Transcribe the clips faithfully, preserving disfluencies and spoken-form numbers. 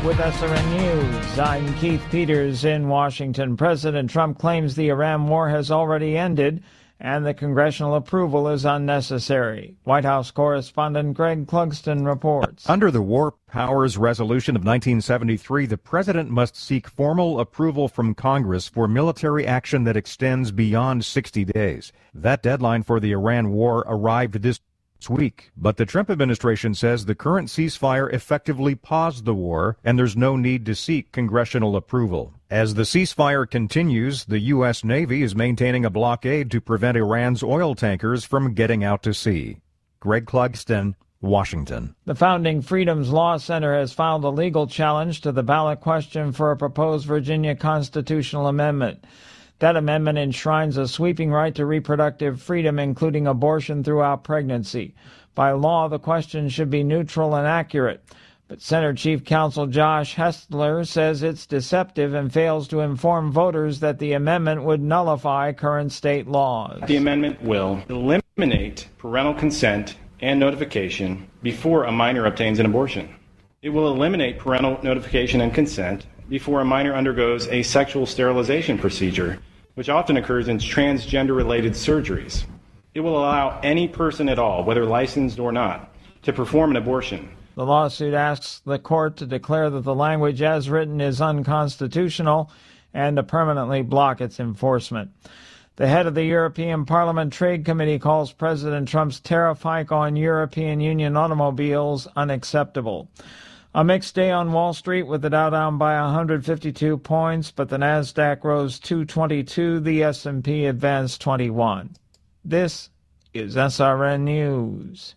with S R N News. I'm Keith Peters in Washington. President Trump claims the Iran war has already ended and the congressional approval is unnecessary. White House correspondent Greg Clugston reports. Under the War Powers Resolution of nineteen seventy-three, the president must seek formal approval from Congress for military action that extends beyond sixty days. That deadline for the Iran war arrived this week, but the Trump administration says the current ceasefire effectively paused the war and there's no need to seek congressional approval. As the ceasefire continues, the U S. Navy is maintaining a blockade to prevent Iran's oil tankers from getting out to sea. Greg Clugston, Washington. The Founding Freedoms Law Center has filed a legal challenge to the ballot question for a proposed Virginia constitutional amendment. That amendment enshrines a sweeping right to reproductive freedom, including abortion throughout pregnancy. By law, the question should be neutral and accurate. But Center Chief Counsel Josh Hessler says it's deceptive and fails to inform voters that the amendment would nullify current state laws. The amendment will eliminate parental consent and notification before a minor obtains an abortion. It will eliminate parental notification and consent before a minor undergoes a sexual sterilization procedure, which often occurs in transgender-related surgeries. It will allow any person at all, whether licensed or not, to perform an abortion. The lawsuit asks the court to declare that the language as written is unconstitutional and to permanently block its enforcement. The head of the European Parliament Trade Committee calls President Trump's tariff hike on European Union automobiles unacceptable. A mixed day on Wall Street with the Dow down by one hundred fifty-two points, but the Nasdaq rose two twenty-two, the S and P advanced twenty-one. This is S R N News.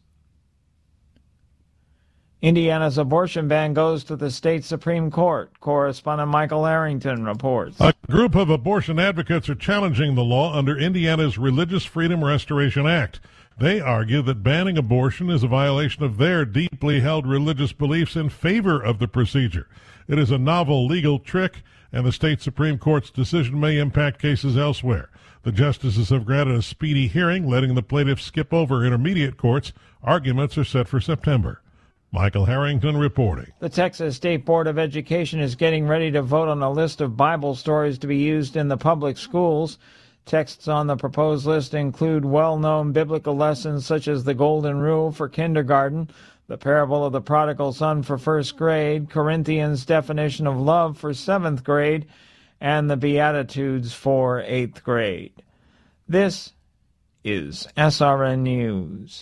Indiana's abortion ban goes to the state Supreme Court. Correspondent Michael Arrington reports. A group of abortion advocates are challenging the law under Indiana's Religious Freedom Restoration Act. They argue that banning abortion is a violation of their deeply held religious beliefs in favor of the procedure. It is a novel legal trick, and the state Supreme Court's decision may impact cases elsewhere. The justices have granted a speedy hearing, letting the plaintiffs skip over intermediate courts. Arguments are set for September. Michael Harrington reporting. The Texas State Board of Education is getting ready to vote on a list of Bible stories to be used in the public schools. Texts on the proposed list include well-known biblical lessons such as the Golden Rule for kindergarten, the parable of the prodigal son for first grade, Corinthians' definition of love for seventh grade, and the Beatitudes for eighth grade. This is S R N News.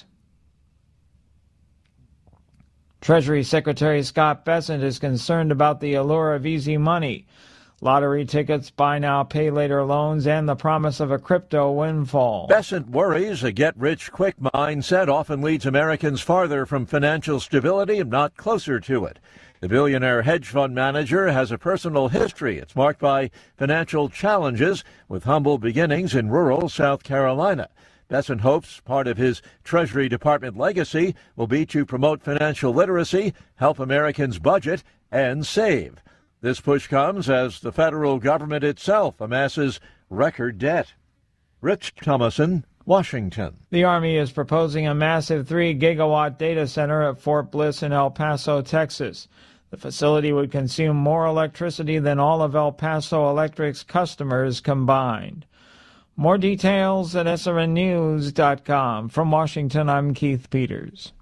Treasury Secretary Scott Bessent is concerned about the allure of easy money, lottery tickets, buy now, pay later loans, and the promise of a crypto windfall. Bessent worries a get-rich-quick mindset often leads Americans farther from financial stability and not closer to it. The billionaire hedge fund manager has a personal history. It's marked by financial challenges with humble beginnings in rural South Carolina. Bessent hopes part of his Treasury Department legacy will be to promote financial literacy, help Americans budget, and save. This push comes as the federal government itself amasses record debt. Rich Thomason, Washington. The Army is proposing a massive three gigawatt data center at Fort Bliss in El Paso, Texas. The facility would consume more electricity than all of El Paso Electric's customers combined. More details at S R N news dot com. From Washington, I'm Keith Peters.